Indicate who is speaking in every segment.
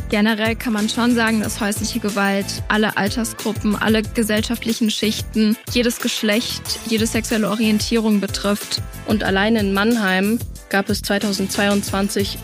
Speaker 1: Generell kann man schon sagen, dass häusliche Gewalt alle Altersgruppen, alle gesellschaftlichen Schichten, jedes Geschlecht, jede sexuelle Orientierung betrifft.
Speaker 2: Und allein in Mannheim gab es 2022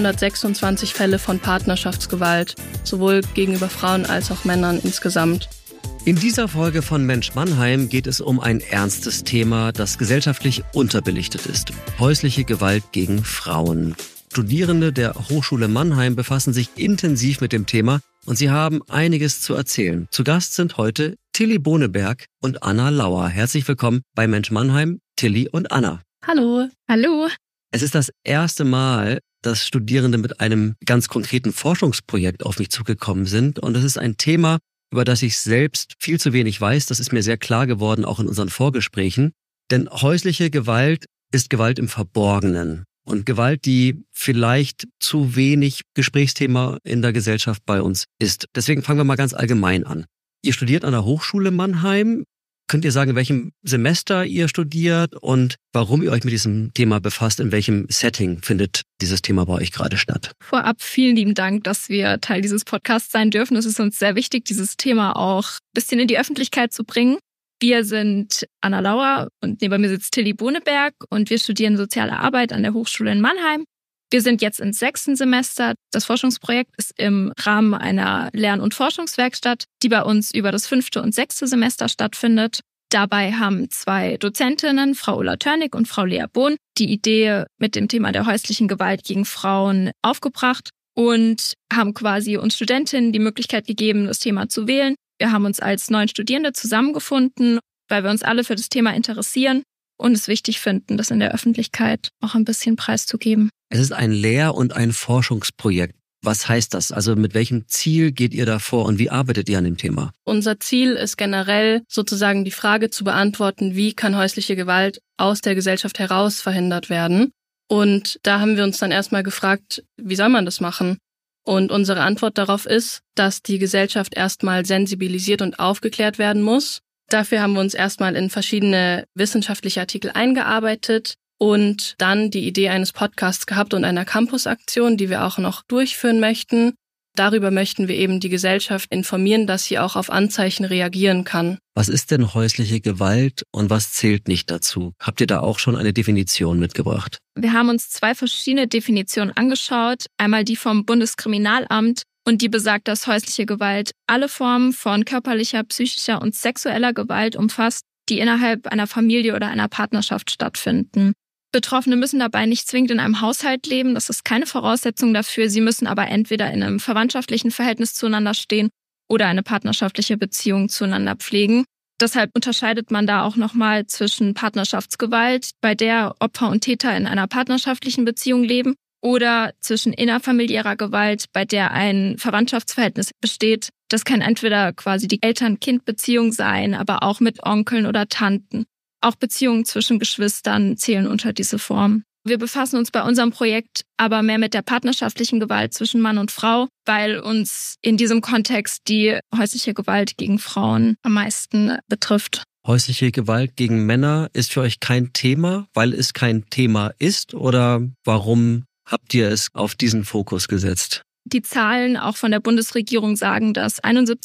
Speaker 2: 626 Fälle von Partnerschaftsgewalt, sowohl gegenüber Frauen als auch Männern insgesamt.
Speaker 3: In dieser Folge von Mensch Mannheim geht es um ein ernstes Thema, das gesellschaftlich unterbelichtet ist: häusliche Gewalt gegen Frauen. Studierende der Hochschule Mannheim befassen sich intensiv mit dem Thema und sie haben einiges zu erzählen. Zu Gast sind heute Tilly Boneberg und Anna Lauer. Herzlich willkommen bei Mensch Mannheim, Tilly und Anna.
Speaker 1: Hallo. Hallo.
Speaker 3: Es ist das erste Mal, dass Studierende mit einem ganz konkreten Forschungsprojekt auf mich zugekommen sind. Und es ist ein Thema, über das ich selbst viel zu wenig weiß. Das ist mir sehr klar geworden, auch in unseren Vorgesprächen. Denn häusliche Gewalt ist Gewalt im Verborgenen. Und Gewalt, die vielleicht zu wenig Gesprächsthema in der Gesellschaft bei uns ist. Deswegen fangen wir mal ganz allgemein an. Ihr studiert an der Hochschule Mannheim. Könnt ihr sagen, in welchem Semester ihr studiert und warum ihr euch mit diesem Thema befasst? In welchem Setting findet dieses Thema bei euch gerade statt?
Speaker 1: Vorab vielen lieben Dank, dass wir Teil dieses Podcasts sein dürfen. Es ist uns sehr wichtig, dieses Thema auch ein bisschen in die Öffentlichkeit zu bringen. Wir sind Anna Lauer und neben mir sitzt Tilly Boneberg und wir studieren Soziale Arbeit an der Hochschule in Mannheim. Wir sind jetzt im 6. Semester. Das Forschungsprojekt ist im Rahmen einer Lern- und Forschungswerkstatt, die bei uns über das 5. und 6. Semester stattfindet. Dabei haben 2 Dozentinnen, Frau Ulla Törnig und Frau Lea Bohn, die Idee mit dem Thema der häuslichen Gewalt gegen Frauen aufgebracht und haben quasi uns Studentinnen die Möglichkeit gegeben, das Thema zu wählen. Wir haben uns als 9 Studierende zusammengefunden, weil wir uns alle für das Thema interessieren und es wichtig finden, das in der Öffentlichkeit auch ein bisschen preiszugeben.
Speaker 3: Es ist ein Lehr- und ein Forschungsprojekt. Was heißt das? Also mit welchem Ziel geht ihr da vor und wie arbeitet ihr an dem Thema?
Speaker 2: Unser Ziel ist generell sozusagen die Frage zu beantworten, wie kann häusliche Gewalt aus der Gesellschaft heraus verhindert werden? Und da haben wir uns dann erstmal gefragt, wie soll man das machen? Und unsere Antwort darauf ist, dass die Gesellschaft erstmal sensibilisiert und aufgeklärt werden muss. Dafür haben wir uns erstmal in verschiedene wissenschaftliche Artikel eingearbeitet und dann die Idee eines Podcasts gehabt und einer Campusaktion, die wir auch noch durchführen möchten. Darüber möchten wir eben die Gesellschaft informieren, dass sie auch auf Anzeichen reagieren kann.
Speaker 3: Was ist denn häusliche Gewalt und was zählt nicht dazu? Habt ihr da auch schon eine Definition mitgebracht?
Speaker 1: Wir haben uns 2 verschiedene Definitionen angeschaut. Einmal die vom Bundeskriminalamt und die besagt, dass häusliche Gewalt alle Formen von körperlicher, psychischer und sexueller Gewalt umfasst, die innerhalb einer Familie oder einer Partnerschaft stattfinden. Betroffene müssen dabei nicht zwingend in einem Haushalt leben, das ist keine Voraussetzung dafür. Sie müssen aber entweder in einem verwandtschaftlichen Verhältnis zueinander stehen oder eine partnerschaftliche Beziehung zueinander pflegen. Deshalb unterscheidet man da auch nochmal zwischen Partnerschaftsgewalt, bei der Opfer und Täter in einer partnerschaftlichen Beziehung leben, oder zwischen innerfamiliärer Gewalt, bei der ein Verwandtschaftsverhältnis besteht. Das kann entweder quasi die Eltern-Kind-Beziehung sein, aber auch mit Onkeln oder Tanten. Auch Beziehungen zwischen Geschwistern zählen unter diese Form. Wir befassen uns bei unserem Projekt aber mehr mit der partnerschaftlichen Gewalt zwischen Mann und Frau, weil uns in diesem Kontext die häusliche Gewalt gegen Frauen am meisten betrifft.
Speaker 3: Häusliche Gewalt gegen Männer ist für euch kein Thema, weil es kein Thema ist? Oder warum habt ihr es auf diesen Fokus gesetzt?
Speaker 1: Die Zahlen auch von der Bundesregierung sagen, dass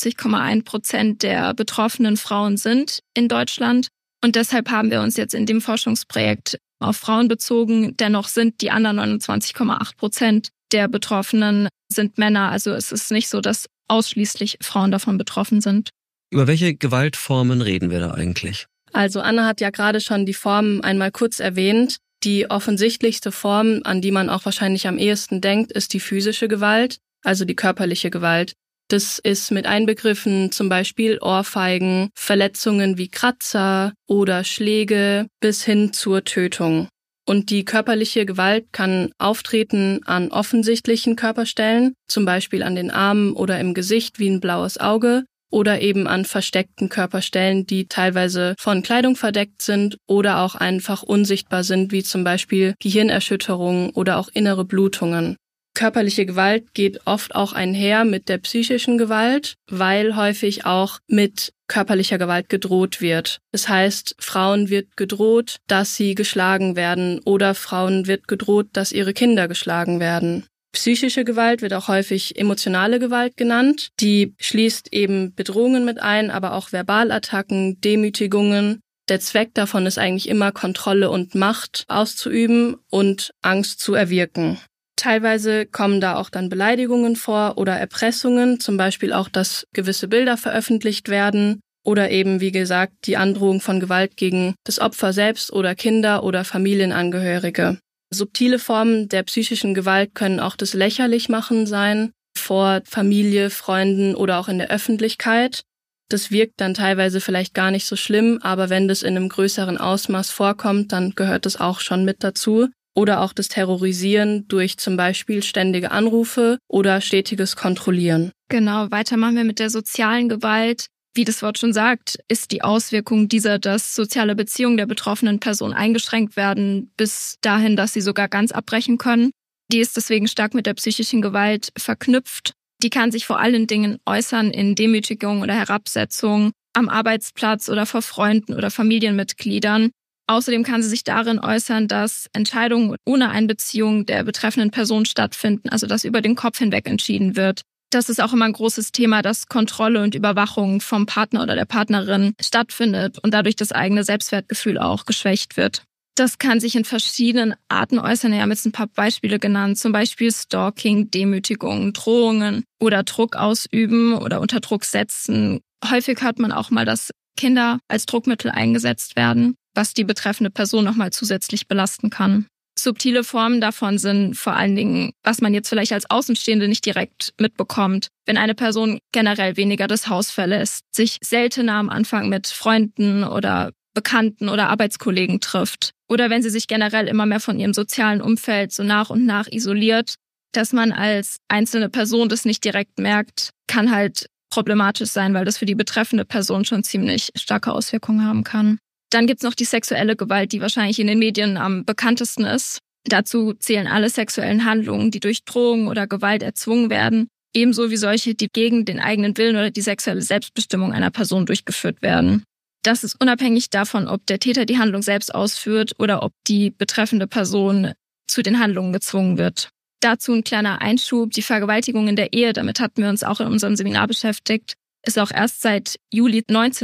Speaker 1: 71,1% der betroffenen Frauen sind in Deutschland. Und deshalb haben wir uns jetzt in dem Forschungsprojekt auf Frauen bezogen. Dennoch sind die anderen 29,8% der Betroffenen sind Männer. Also es ist nicht so, dass ausschließlich Frauen davon betroffen sind.
Speaker 3: Über welche Gewaltformen reden wir da eigentlich?
Speaker 2: Also Anna hat ja gerade schon die Formen einmal kurz erwähnt. Die offensichtlichste Form, an die man auch wahrscheinlich am ehesten denkt, ist die physische Gewalt, also die körperliche Gewalt. Das ist mit einbegriffen zum Beispiel Ohrfeigen, Verletzungen wie Kratzer oder Schläge bis hin zur Tötung. Und die körperliche Gewalt kann auftreten an offensichtlichen Körperstellen, zum Beispiel an den Armen oder im Gesicht wie ein blaues Auge, oder eben an versteckten Körperstellen, die teilweise von Kleidung verdeckt sind oder auch einfach unsichtbar sind, wie zum Beispiel Gehirnerschütterungen oder auch innere Blutungen. Körperliche Gewalt geht oft auch einher mit der psychischen Gewalt, weil häufig auch mit körperlicher Gewalt gedroht wird. Das heißt, Frauen wird gedroht, dass sie geschlagen werden oder Frauen wird gedroht, dass ihre Kinder geschlagen werden. Psychische Gewalt wird auch häufig emotionale Gewalt genannt. Die schließt eben Bedrohungen mit ein, aber auch Verbalattacken, Demütigungen. Der Zweck davon ist eigentlich immer, Kontrolle und Macht auszuüben und Angst zu erwirken. Teilweise kommen da auch dann Beleidigungen vor oder Erpressungen, zum Beispiel auch, dass gewisse Bilder veröffentlicht werden oder eben, wie gesagt, die Androhung von Gewalt gegen das Opfer selbst oder Kinder oder Familienangehörige. Subtile Formen der psychischen Gewalt können auch das Lächerlichmachen sein, vor Familie, Freunden oder auch in der Öffentlichkeit. Das wirkt dann teilweise vielleicht gar nicht so schlimm, aber wenn das in einem größeren Ausmaß vorkommt, dann gehört das auch schon mit dazu. Oder auch das Terrorisieren durch zum Beispiel ständige Anrufe oder stetiges Kontrollieren.
Speaker 1: Genau, weiter machen wir mit der sozialen Gewalt. Wie das Wort schon sagt, ist die Auswirkung dieser, dass soziale Beziehungen der betroffenen Person eingeschränkt werden, bis dahin, dass sie sogar ganz abbrechen können. Die ist deswegen stark mit der psychischen Gewalt verknüpft. Die kann sich vor allen Dingen äußern in Demütigung oder Herabsetzung am Arbeitsplatz oder vor Freunden oder Familienmitgliedern. Außerdem kann sie sich darin äußern, dass Entscheidungen ohne Einbeziehung der betreffenden Person stattfinden, also dass über den Kopf hinweg entschieden wird. Das ist auch immer ein großes Thema, dass Kontrolle und Überwachung vom Partner oder der Partnerin stattfindet und dadurch das eigene Selbstwertgefühl auch geschwächt wird. Das kann sich in verschiedenen Arten äußern. Wir haben jetzt ein paar Beispiele genannt, zum Beispiel Stalking, Demütigung, Drohungen oder Druck ausüben oder unter Druck setzen. Häufig hört man auch mal, dass Kinder als Druckmittel eingesetzt werden, was die betreffende Person nochmal zusätzlich belasten kann. Subtile Formen davon sind vor allen Dingen, was man jetzt vielleicht als Außenstehende nicht direkt mitbekommt. Wenn eine Person generell weniger das Haus verlässt, sich seltener am Anfang mit Freunden oder Bekannten oder Arbeitskollegen trifft. Oder wenn sie sich generell immer mehr von ihrem sozialen Umfeld so nach und nach isoliert, dass man als einzelne Person das nicht direkt merkt, kann halt problematisch sein, weil das für die betreffende Person schon ziemlich starke Auswirkungen haben kann. Dann gibt's noch die sexuelle Gewalt, die wahrscheinlich in den Medien am bekanntesten ist. Dazu zählen alle sexuellen Handlungen, die durch Drohung oder Gewalt erzwungen werden, ebenso wie solche, die gegen den eigenen Willen oder die sexuelle Selbstbestimmung einer Person durchgeführt werden. Das ist unabhängig davon, ob der Täter die Handlung selbst ausführt oder ob die betreffende Person zu den Handlungen gezwungen wird. Dazu ein kleiner Einschub, die Vergewaltigung in der Ehe, damit hatten wir uns auch in unserem Seminar beschäftigt, ist auch erst seit Juli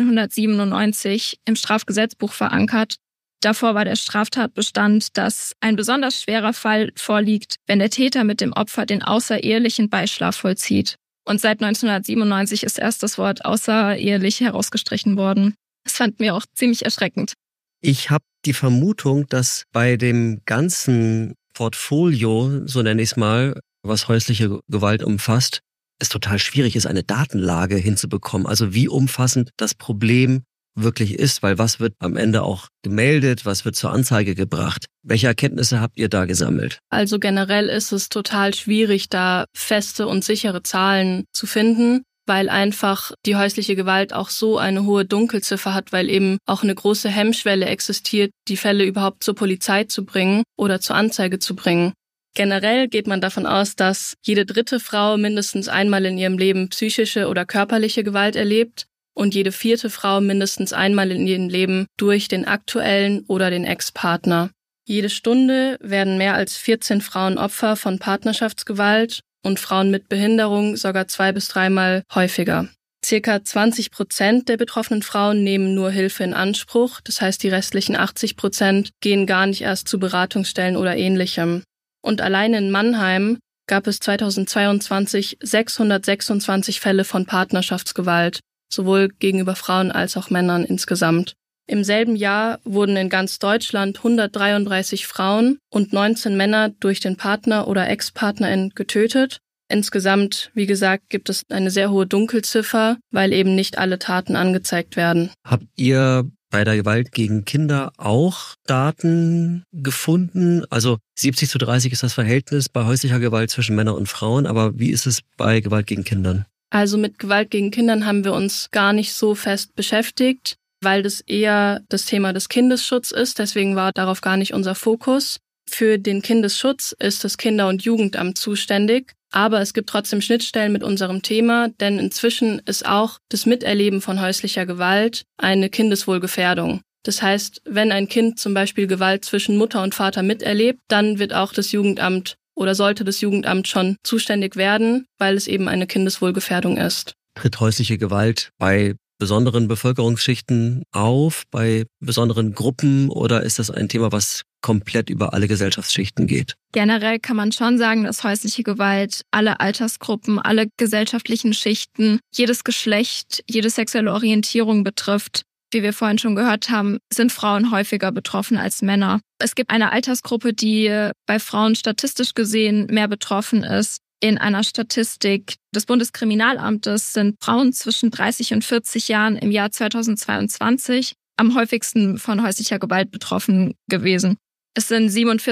Speaker 1: 1997 im Strafgesetzbuch verankert. Davor war der Straftatbestand, dass ein besonders schwerer Fall vorliegt, wenn der Täter mit dem Opfer den außerehelichen Beischlaf vollzieht. Und seit 1997 ist erst das Wort außerehelich herausgestrichen worden. Das fanden wir auch ziemlich erschreckend.
Speaker 3: Ich habe die Vermutung, dass bei dem ganzen Portfolio, so nenne ich es mal, was häusliche Gewalt umfasst, es total schwierig ist, eine Datenlage hinzubekommen. Also wie umfassend das Problem wirklich ist, weil was wird am Ende auch gemeldet, was wird zur Anzeige gebracht? Welche Erkenntnisse habt ihr da gesammelt?
Speaker 2: Also generell ist es total schwierig, da feste und sichere Zahlen zu finden, weil einfach die häusliche Gewalt auch so eine hohe Dunkelziffer hat, weil eben auch eine große Hemmschwelle existiert, die Fälle überhaupt zur Polizei zu bringen oder zur Anzeige zu bringen. Generell geht man davon aus, dass jede dritte Frau mindestens einmal in ihrem Leben psychische oder körperliche Gewalt erlebt und jede vierte Frau mindestens einmal in ihrem Leben durch den aktuellen oder den Ex-Partner. Jede Stunde werden mehr als 14 Frauen Opfer von Partnerschaftsgewalt und Frauen mit Behinderung sogar 2- bis 3-mal häufiger. Circa 20% der betroffenen Frauen nehmen nur Hilfe in Anspruch, das heißt die restlichen 80% gehen gar nicht erst zu Beratungsstellen oder Ähnlichem. Und allein in Mannheim gab es 2022 626 Fälle von Partnerschaftsgewalt, sowohl gegenüber Frauen als auch Männern insgesamt. Im selben Jahr wurden in ganz Deutschland 133 Frauen und 19 Männer durch den Partner oder Ex-Partnerin getötet. Insgesamt, wie gesagt, gibt es eine sehr hohe Dunkelziffer, weil eben nicht alle Taten angezeigt werden.
Speaker 3: Habt ihr bei der Gewalt gegen Kinder auch Daten gefunden? Also 70:30 ist das Verhältnis bei häuslicher Gewalt zwischen Männern und Frauen, aber wie ist es bei Gewalt gegen Kindern?
Speaker 2: Also mit Gewalt gegen Kindern haben wir uns gar nicht so fest beschäftigt, weil das eher das Thema des Kindesschutz ist, deswegen war darauf gar nicht unser Fokus. Für den Kindesschutz ist das Kinder- und Jugendamt zuständig, aber es gibt trotzdem Schnittstellen mit unserem Thema, denn inzwischen ist auch das Miterleben von häuslicher Gewalt eine Kindeswohlgefährdung. Das heißt, wenn ein Kind zum Beispiel Gewalt zwischen Mutter und Vater miterlebt, dann wird auch das Jugendamt oder sollte das Jugendamt schon zuständig werden, weil es eben eine Kindeswohlgefährdung ist.
Speaker 3: Tritt häusliche Gewalt bei besonderen Bevölkerungsschichten auf, bei besonderen Gruppen, oder ist das ein Thema, was komplett über alle Gesellschaftsschichten geht?
Speaker 1: Generell kann man schon sagen, dass häusliche Gewalt alle Altersgruppen, alle gesellschaftlichen Schichten, jedes Geschlecht, jede sexuelle Orientierung betrifft. Wie wir vorhin schon gehört haben, sind Frauen häufiger betroffen als Männer. Es gibt eine Altersgruppe, die bei Frauen statistisch gesehen mehr betroffen ist. In einer Statistik des Bundeskriminalamtes sind Frauen zwischen 30 und 40 Jahren im Jahr 2022 am häufigsten von häuslicher Gewalt betroffen gewesen. Es sind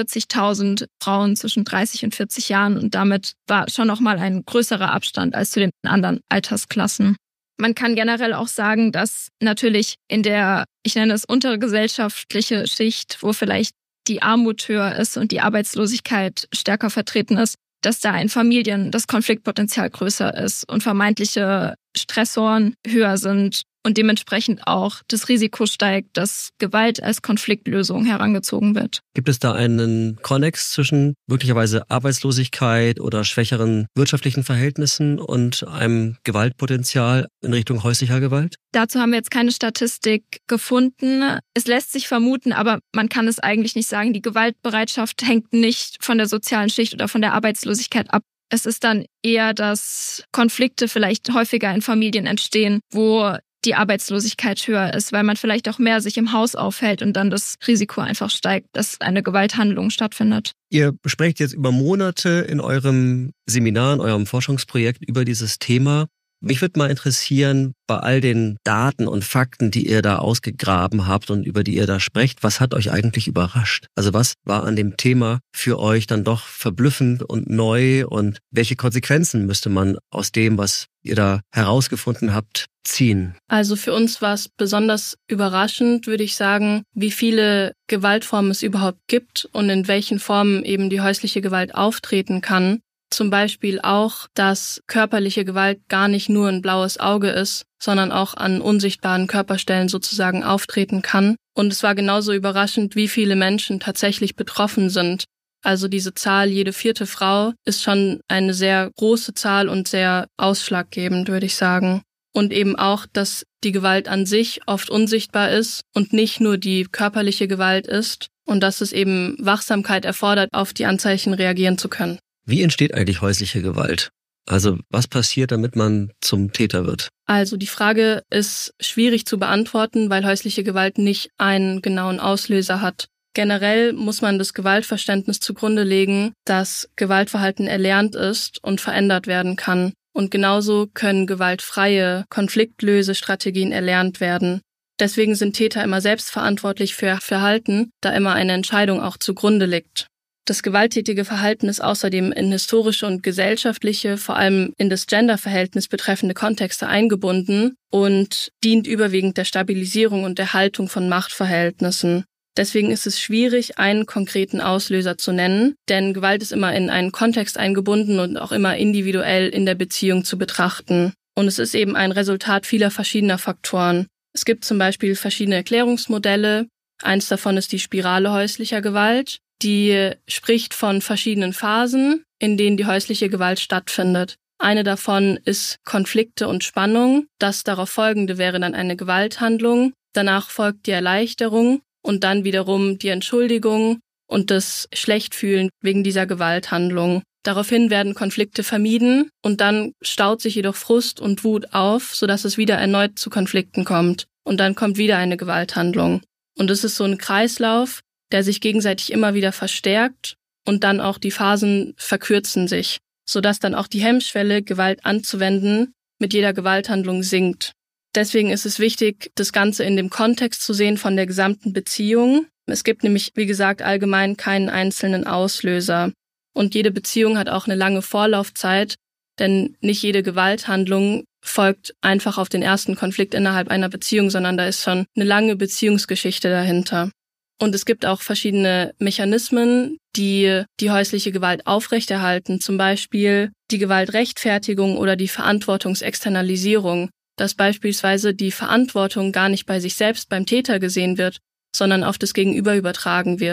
Speaker 1: 47.000 Frauen zwischen 30 und 40 Jahren und damit war schon nochmal ein größerer Abstand als zu den anderen Altersklassen. Man kann generell auch sagen, dass natürlich in der, ich nenne es untergesellschaftliche Schicht, wo vielleicht die Armut höher ist und die Arbeitslosigkeit stärker vertreten ist, dass da in Familien das Konfliktpotenzial größer ist und vermeintliche Stressoren höher sind und dementsprechend auch das Risiko steigt, dass Gewalt als Konfliktlösung herangezogen wird.
Speaker 3: Gibt es da einen Konnex zwischen möglicherweise Arbeitslosigkeit oder schwächeren wirtschaftlichen Verhältnissen und einem Gewaltpotenzial in Richtung häuslicher Gewalt?
Speaker 1: Dazu haben wir jetzt keine Statistik gefunden. Es lässt sich vermuten, aber man kann es eigentlich nicht sagen. Die Gewaltbereitschaft hängt nicht von der sozialen Schicht oder von der Arbeitslosigkeit ab. Es ist dann eher, dass Konflikte vielleicht häufiger in Familien entstehen, wo die Arbeitslosigkeit höher ist, weil man vielleicht auch mehr sich im Haus aufhält und dann das Risiko einfach steigt, dass eine Gewalthandlung stattfindet.
Speaker 3: Ihr sprecht jetzt über Monate in eurem Seminar, in eurem Forschungsprojekt über dieses Thema. Mich würde mal interessieren, bei all den Daten und Fakten, die ihr da ausgegraben habt und über die ihr da sprecht, was hat euch eigentlich überrascht? Also was war an dem Thema für euch dann doch verblüffend und neu und welche Konsequenzen müsste man aus dem, was ihr da herausgefunden habt, ziehen?
Speaker 2: Also für uns war es besonders überraschend, würde ich sagen, wie viele Gewaltformen es überhaupt gibt und in welchen Formen eben die häusliche Gewalt auftreten kann. Zum Beispiel auch, dass körperliche Gewalt gar nicht nur ein blaues Auge ist, sondern auch an unsichtbaren Körperstellen sozusagen auftreten kann. Und es war genauso überraschend, wie viele Menschen tatsächlich betroffen sind. Also diese Zahl, jede 4. Frau, ist schon eine sehr große Zahl und sehr ausschlaggebend, würde ich sagen. Und eben auch, dass die Gewalt an sich oft unsichtbar ist und nicht nur die körperliche Gewalt ist und dass es eben Wachsamkeit erfordert, auf die Anzeichen reagieren zu können.
Speaker 3: Wie entsteht eigentlich häusliche Gewalt? Also was passiert, damit man zum Täter wird?
Speaker 2: Also die Frage ist schwierig zu beantworten, weil häusliche Gewalt nicht einen genauen Auslöser hat. Generell muss man das Gewaltverständnis zugrunde legen, dass Gewaltverhalten erlernt ist und verändert werden kann. Und genauso können gewaltfreie Konfliktlösestrategien erlernt werden. Deswegen sind Täter immer selbstverantwortlich für Verhalten, da immer eine Entscheidung auch zugrunde liegt. Das gewalttätige Verhalten ist außerdem in historische und gesellschaftliche, vor allem in das Genderverhältnis betreffende Kontexte eingebunden und dient überwiegend der Stabilisierung und der Haltung von Machtverhältnissen. Deswegen ist es schwierig, einen konkreten Auslöser zu nennen, denn Gewalt ist immer in einen Kontext eingebunden und auch immer individuell in der Beziehung zu betrachten. Und es ist eben ein Resultat vieler verschiedener Faktoren. Es gibt zum Beispiel verschiedene Erklärungsmodelle. Eins davon ist die Spirale häuslicher Gewalt. Die spricht von verschiedenen Phasen, in denen die häusliche Gewalt stattfindet. Eine davon ist Konflikte und Spannung. Das darauf folgende wäre dann eine Gewalthandlung. Danach folgt die Erleichterung und dann wiederum die Entschuldigung und das Schlechtfühlen wegen dieser Gewalthandlung. Daraufhin werden Konflikte vermieden und dann staut sich jedoch Frust und Wut auf, sodass es wieder erneut zu Konflikten kommt. Und dann kommt wieder eine Gewalthandlung. Und es ist so ein Kreislauf, der sich gegenseitig immer wieder verstärkt und dann auch die Phasen verkürzen sich, sodass dann auch die Hemmschwelle, Gewalt anzuwenden, mit jeder Gewalthandlung sinkt. Deswegen ist es wichtig, das Ganze in dem Kontext zu sehen von der gesamten Beziehung. Es gibt nämlich, wie gesagt, allgemein keinen einzelnen Auslöser. Und jede Beziehung hat auch eine lange Vorlaufzeit, denn nicht jede Gewalthandlung folgt einfach auf den ersten Konflikt innerhalb einer Beziehung, sondern da ist schon eine lange Beziehungsgeschichte dahinter. Und es gibt auch verschiedene Mechanismen, die die häusliche Gewalt aufrechterhalten, zum Beispiel die Gewaltrechtfertigung oder die Verantwortungsexternalisierung, dass beispielsweise die Verantwortung gar nicht bei sich selbst beim Täter gesehen wird, sondern auf das Gegenüber übertragen wird.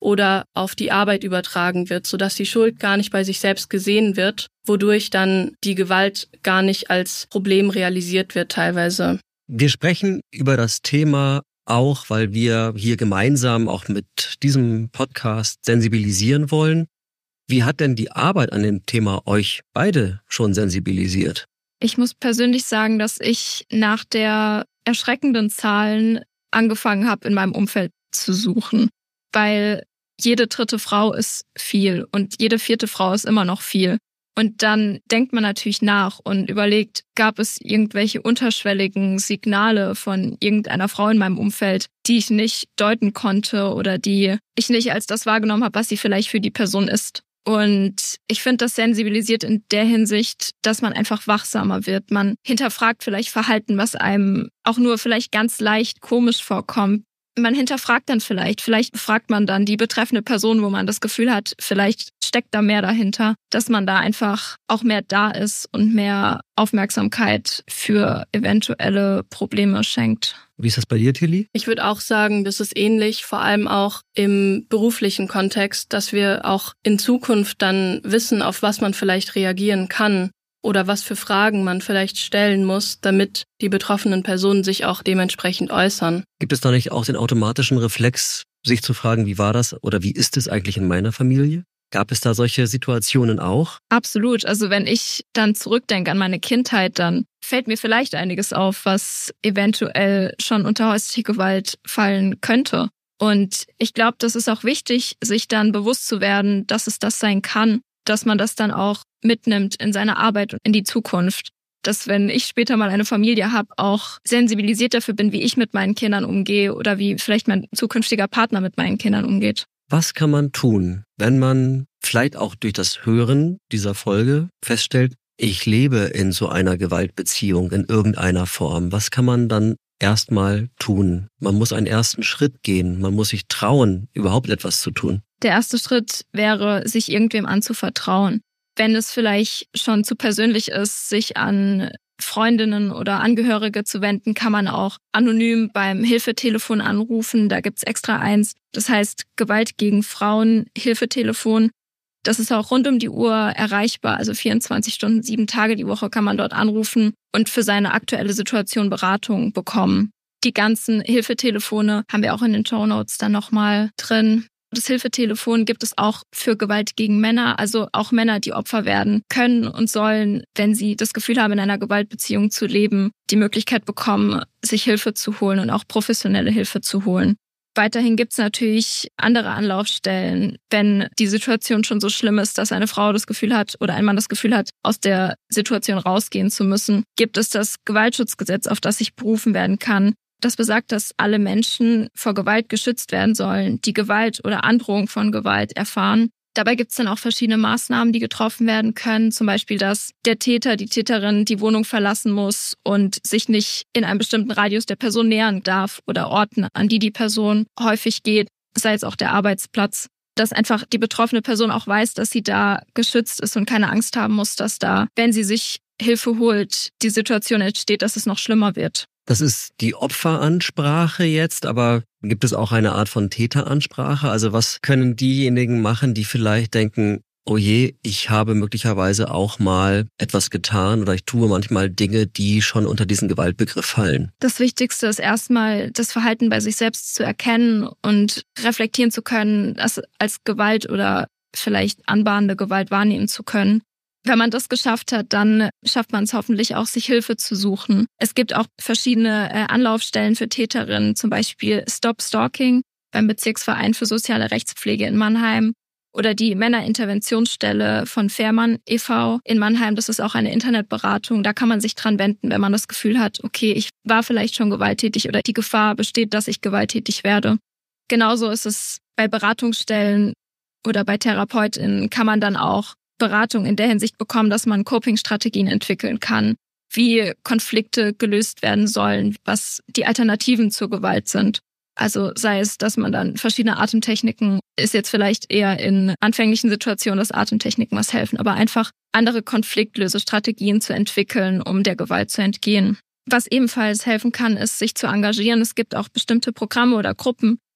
Speaker 2: oder auf die Arbeit übertragen wird, sodass die Schuld gar nicht bei sich selbst gesehen wird, wodurch dann die Gewalt gar nicht als Problem realisiert wird teilweise.
Speaker 3: Wir sprechen über das Thema auch, weil wir hier gemeinsam auch mit diesem Podcast sensibilisieren wollen. Wie hat denn die Arbeit an dem Thema euch beide schon sensibilisiert?
Speaker 1: Ich muss persönlich sagen, dass ich nach der erschreckenden Zahlen angefangen habe, in meinem Umfeld zu suchen, weil jede 3. Frau ist viel und jede 4. Frau ist immer noch viel. Und dann denkt man natürlich nach und überlegt, gab es irgendwelche unterschwelligen Signale von irgendeiner Frau in meinem Umfeld, die ich nicht deuten konnte oder die ich nicht als das wahrgenommen habe, was sie vielleicht für die Person ist. Und ich finde, das sensibilisiert in der Hinsicht, dass man einfach wachsamer wird. Man hinterfragt vielleicht Verhalten, was einem auch nur vielleicht ganz leicht komisch vorkommt. Man hinterfragt dann vielleicht befragt man dann die betreffende Person, wo man das Gefühl hat, vielleicht steckt da mehr dahinter, dass man da einfach auch mehr da ist und mehr Aufmerksamkeit für eventuelle Probleme schenkt.
Speaker 3: Wie ist das bei dir, Tilly?
Speaker 2: Ich würde auch sagen, das ist ähnlich, vor allem auch im beruflichen Kontext, dass wir auch in Zukunft dann wissen, auf was man vielleicht reagieren kann oder was für Fragen man vielleicht stellen muss, damit die betroffenen Personen sich auch dementsprechend äußern.
Speaker 3: Gibt es da nicht auch den automatischen Reflex, sich zu fragen, wie war das oder wie ist es eigentlich in meiner Familie? Gab es da solche Situationen auch?
Speaker 1: Absolut. Also wenn ich dann zurückdenke an meine Kindheit, dann fällt mir vielleicht einiges auf, was eventuell schon unter häusliche Gewalt fallen könnte. Und ich glaube, das ist auch wichtig, sich dann bewusst zu werden, dass es das sein kann, dass man das dann auch mitnimmt in seine Arbeit und in die Zukunft. Dass wenn ich später mal eine Familie habe, auch sensibilisiert dafür bin, wie ich mit meinen Kindern umgehe oder wie vielleicht mein zukünftiger Partner mit meinen Kindern umgeht.
Speaker 3: Was kann man tun, wenn man vielleicht auch durch das Hören dieser Folge feststellt, ich lebe in so einer Gewaltbeziehung in irgendeiner Form? Was kann man dann erstmal tun? Man muss einen ersten Schritt gehen. Man muss sich trauen, überhaupt etwas zu tun.
Speaker 1: Der erste Schritt wäre, sich irgendwem anzuvertrauen. Wenn es vielleicht schon zu persönlich ist, sich an Freundinnen oder Angehörige zu wenden, kann man auch anonym beim Hilfetelefon anrufen. Da gibt's extra eins. Das heißt Gewalt gegen Frauen Hilfetelefon. Das ist auch rund um die Uhr erreichbar. Also 24 Stunden, 7 Tage die Woche kann man dort anrufen und für seine aktuelle Situation Beratung bekommen. Die ganzen Hilfetelefone haben wir auch in den Shownotes dann nochmal drin. Das Hilfetelefon gibt es auch für Gewalt gegen Männer, also auch Männer, die Opfer werden können und sollen, wenn sie das Gefühl haben, in einer Gewaltbeziehung zu leben, die Möglichkeit bekommen, sich Hilfe zu holen und auch professionelle Hilfe zu holen. Weiterhin gibt es natürlich andere Anlaufstellen, wenn die Situation schon so schlimm ist, dass eine Frau das Gefühl hat oder ein Mann das Gefühl hat, aus der Situation rausgehen zu müssen, gibt es das Gewaltschutzgesetz, auf das sich berufen werden kann. Das besagt, dass alle Menschen vor Gewalt geschützt werden sollen, die Gewalt oder Androhung von Gewalt erfahren. Dabei gibt es dann auch verschiedene Maßnahmen, die getroffen werden können. Zum Beispiel, dass der Täter, die Täterin die Wohnung verlassen muss und sich nicht in einem bestimmten Radius der Person nähern darf oder Orten, an die Person häufig geht, sei es auch der Arbeitsplatz. Dass einfach die betroffene Person auch weiß, dass sie da geschützt ist und keine Angst haben muss, dass da, wenn sie sich Hilfe holt, die Situation entsteht, dass es noch schlimmer wird.
Speaker 3: Das ist die Opferansprache jetzt, aber gibt es auch eine Art von Täteransprache? Also was können diejenigen machen, die vielleicht denken, oh je, ich habe möglicherweise auch mal etwas getan oder ich tue manchmal Dinge, die schon unter diesen Gewaltbegriff fallen?
Speaker 1: Das Wichtigste ist erstmal, das Verhalten bei sich selbst zu erkennen und reflektieren zu können, das als Gewalt oder vielleicht anbahnende Gewalt wahrnehmen zu können. Wenn man das geschafft hat, dann schafft man es hoffentlich auch, sich Hilfe zu suchen. Es gibt auch verschiedene Anlaufstellen für Täterinnen, zum Beispiel Stop Stalking beim Bezirksverein für soziale Rechtspflege in Mannheim oder die Männerinterventionsstelle von Fährmann e.V. in Mannheim. Das ist auch eine Internetberatung. Da kann man sich dran wenden, wenn man das Gefühl hat, okay, ich war vielleicht schon gewalttätig oder die Gefahr besteht, dass ich gewalttätig werde. Genauso ist es bei Beratungsstellen oder bei TherapeutInnen kann man dann auch Beratung in der Hinsicht bekommen, dass man Coping-Strategien entwickeln kann, wie Konflikte gelöst werden sollen, was die Alternativen zur Gewalt sind. Also sei es, dass man dann verschiedene Atemtechniken, ist jetzt vielleicht eher in anfänglichen Situationen, dass Atemtechniken was helfen, aber einfach andere Konfliktlösestrategien zu entwickeln, um der Gewalt zu entgehen. Was ebenfalls helfen kann, ist, sich zu engagieren. Es gibt auch bestimmte Programme oder Gruppen,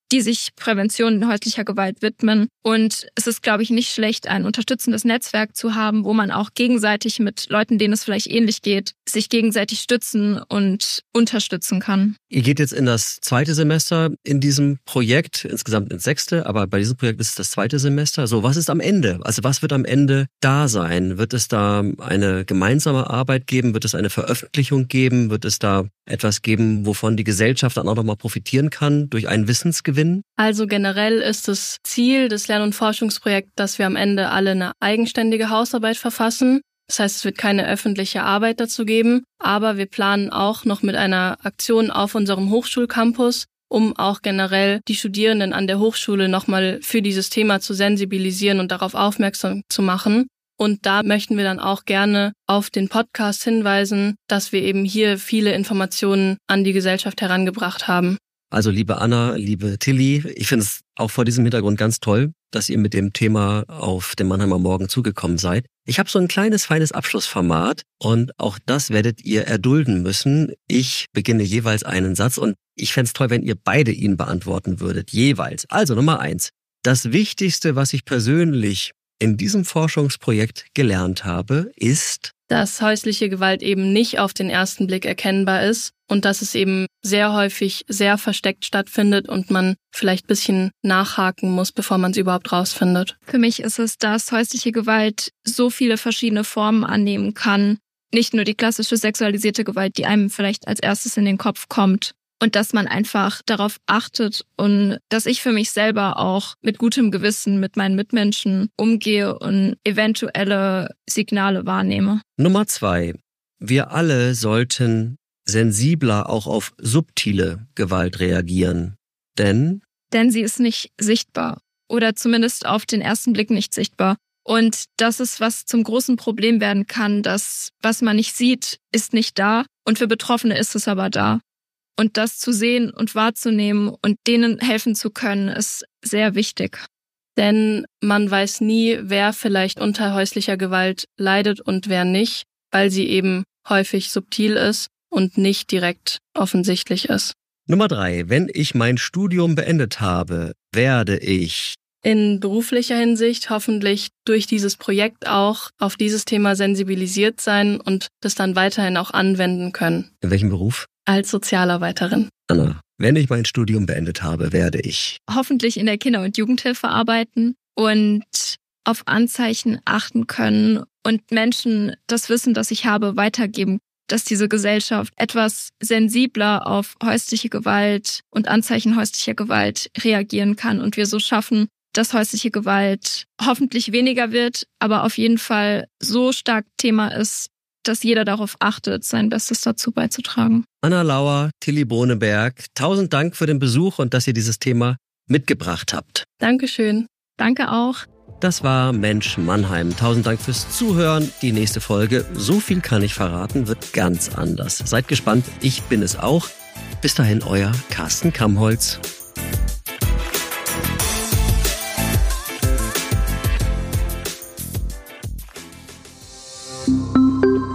Speaker 1: die sich Prävention häuslicher Gewalt widmen. Und es ist, glaube ich, nicht schlecht, ein unterstützendes Netzwerk zu haben, wo man auch gegenseitig mit Leuten, denen es vielleicht ähnlich geht, sich gegenseitig stützen und unterstützen kann.
Speaker 3: Ihr geht jetzt in das 2. Semester in diesem Projekt, insgesamt ins 6., aber bei diesem Projekt ist es das 2. Semester. So, was ist am Ende? Also was wird am Ende da sein? Wird es da eine gemeinsame Arbeit geben? Wird es eine Veröffentlichung geben? Wird es da etwas geben, wovon die Gesellschaft dann auch nochmal profitieren kann durch einen Wissensgewinn?
Speaker 2: Also generell ist das Ziel des Lern- und Forschungsprojekts, dass wir am Ende alle eine eigenständige Hausarbeit verfassen. Das heißt, es wird keine öffentliche Arbeit dazu geben, aber wir planen auch noch mit einer Aktion auf unserem Hochschulcampus, um auch generell die Studierenden an der Hochschule nochmal für dieses Thema zu sensibilisieren und darauf aufmerksam zu machen. Und da möchten wir dann auch gerne auf den Podcast hinweisen, dass wir eben hier viele Informationen an die Gesellschaft herangebracht haben.
Speaker 3: Also liebe Anna, liebe Tilly, ich finde es auch vor diesem Hintergrund ganz toll, dass ihr mit dem Thema auf dem Mannheimer Morgen zugekommen seid. Ich habe so ein kleines, feines Abschlussformat und auch das werdet ihr erdulden müssen. Ich beginne jeweils einen Satz und ich fände es toll, wenn ihr beide ihn beantworten würdet, jeweils. Also Nummer 1. Das Wichtigste, was ich persönlich in diesem Forschungsprojekt gelernt habe, ist,
Speaker 2: dass häusliche Gewalt eben nicht auf den ersten Blick erkennbar ist und dass es eben sehr häufig sehr versteckt stattfindet und man vielleicht ein bisschen nachhaken muss, bevor man es überhaupt rausfindet.
Speaker 1: Für mich ist es, dass häusliche Gewalt so viele verschiedene Formen annehmen kann. Nicht nur die klassische sexualisierte Gewalt, die einem vielleicht als erstes in den Kopf kommt. Und dass man einfach darauf achtet und dass ich für mich selber auch mit gutem Gewissen mit meinen Mitmenschen umgehe und eventuelle Signale wahrnehme.
Speaker 3: Nummer 2. Wir alle sollten sensibler auch auf subtile Gewalt reagieren. Denn
Speaker 1: sie ist nicht sichtbar oder zumindest auf den ersten Blick nicht sichtbar. Und das ist, was zum großen Problem werden kann, dass was man nicht sieht, ist nicht da und für Betroffene ist es aber da. Und das zu sehen und wahrzunehmen und denen helfen zu können, ist sehr wichtig.
Speaker 2: Denn man weiß nie, wer vielleicht unter häuslicher Gewalt leidet und wer nicht, weil sie eben häufig subtil ist und nicht direkt offensichtlich ist.
Speaker 3: Nummer 3. Wenn ich mein Studium beendet habe, werde ich
Speaker 2: in beruflicher Hinsicht hoffentlich durch dieses Projekt auch auf dieses Thema sensibilisiert sein und das dann weiterhin auch anwenden können.
Speaker 3: In welchem Beruf?
Speaker 2: Als Sozialarbeiterin.
Speaker 3: Anna, wenn ich mein Studium beendet habe, werde ich
Speaker 1: hoffentlich in der Kinder- und Jugendhilfe arbeiten und auf Anzeichen achten können und Menschen das Wissen, das ich habe, weitergeben, dass diese Gesellschaft etwas sensibler auf häusliche Gewalt und Anzeichen häuslicher Gewalt reagieren kann und wir so schaffen, dass häusliche Gewalt hoffentlich weniger wird, aber auf jeden Fall so stark Thema ist, dass jeder darauf achtet, sein Bestes dazu beizutragen.
Speaker 3: Anna Lauer, Tilly Boneberg, 1000 Dank für den Besuch und dass ihr dieses Thema mitgebracht habt.
Speaker 2: Dankeschön.
Speaker 1: Danke auch.
Speaker 3: Das war Mensch Mannheim. 1000 Dank fürs Zuhören. Die nächste Folge, so viel kann ich verraten, wird ganz anders. Seid gespannt, ich bin es auch. Bis dahin, euer Carsten Kammholz.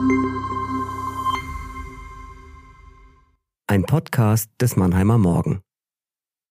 Speaker 3: Ein Podcast des Mannheimer Morgen.